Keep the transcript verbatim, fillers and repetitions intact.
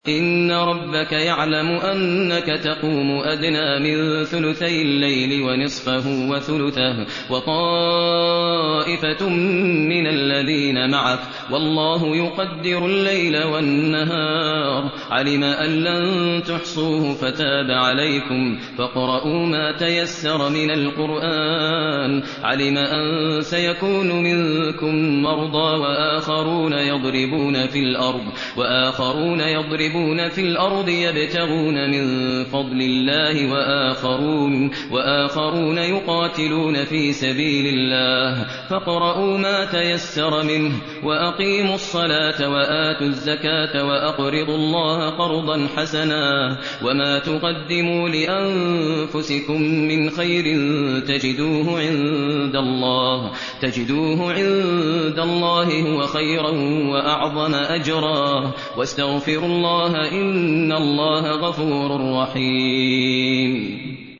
إن ربك يعلم أنك تقوم أدنى من ثلثي الليل ونصفه وثلثه وطائفة من الذين معك والله يقدر الليل والنهار علم أن لن تحصوه فتاب عليكم فاقرؤوا ما تيسر من القرآن علم أن سيكون منكم مرضى وآخرون يضربون في الأرض وآخرون يضربون في الأرض يبتغون من فضل الله وآخرون, وآخرون يقاتلون في سبيل الله فاقرؤوا ما تيسر منه وأقيموا الصلاة وآتوا الزكاة وأقرضوا الله قرضا حسنا وما تقدموا لأنفسكم من خير تجدوه عند الله تجدوه عند الله هو خيرا وأعظم أجرا واستغفروا الله إن الله غفور رحيم.